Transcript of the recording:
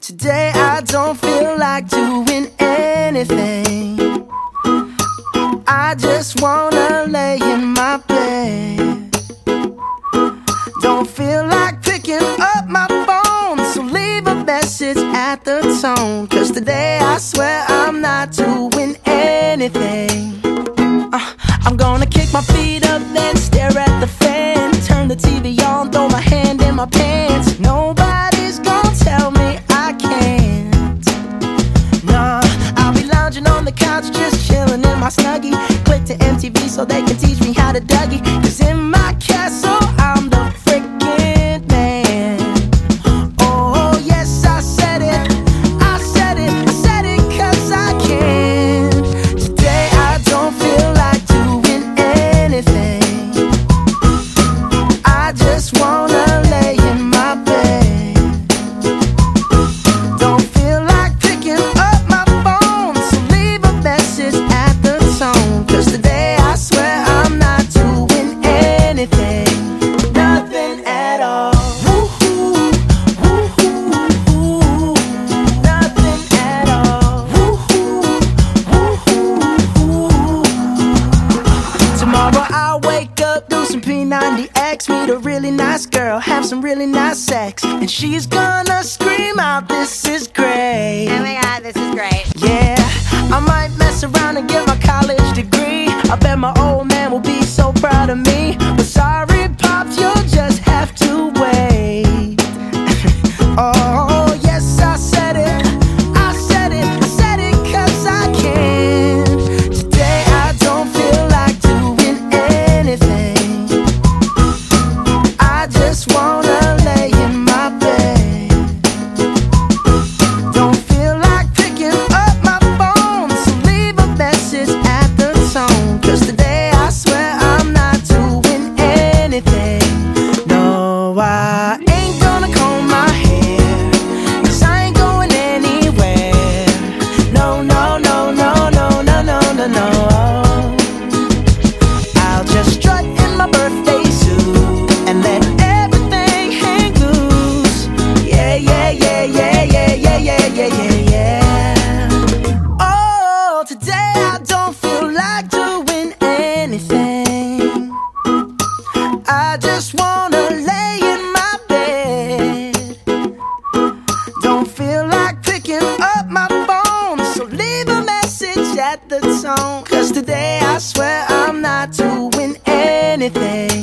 Today I don't feel like doing anything. I just wanna lay in my bed. Don't feel like picking up my phone, so leave a message at the tone. 'Cause today I swear I'm not doing anything. I'm gonna kick my feet up, then stare at the fan. Turn the TV on, throw my hand in my pants. Nobody's gonna tell me I can't. Nah, I'll be lounging on the couch, just chilling in my Snuggie. Click to MTV so they can teach me how to Dougie. 'Cause in my castle, I'm the freaking man. Oh, yes, I said it. I said it. I said it 'cause I can. Today I don't feel like doing anything. I just wanna lay in my bed. Don't feel like picking up my phone, so leave a message at the tone. 'Cause today I swear I'm not doing anything. Nothing at all. Woo-hoo, woo-hoo, nothing at all. Woo-hoo, woo-hoo. Tomorrow I'll wake up, do some P90X, meet a really nice girl, have some really nice sex, and she's gonna scream out, "This is great." Oh my god, this is great. Yeah, I might mess around and get my college degree. I bet my old man will be so proud of me. But sorry, Pops, you'll just have to wait. Oh, yes, I said it. I said it. I said it 'cause I can. Today I don't feel like doing anything. I just wanna lay in my bed. Don't feel like picking up my phone, so leave a message at the tone. 'Cause today I swear I'm not doing anything. No, I ain't gonna comb my hair, 'cause I ain't going anywhere. No, no, no, no, no, no, no, no, no. I'll just strut in my birthday suit and let everything hang loose. Yeah, yeah, yeah, yeah, yeah, yeah, yeah, yeah, yeah, yeah. Oh, today I don't feel like doing anything. I just wanna lay in my bed. Don't feel like picking up my phone, so leave a message at the tone. 'Cause today I swear I'm not doing anything.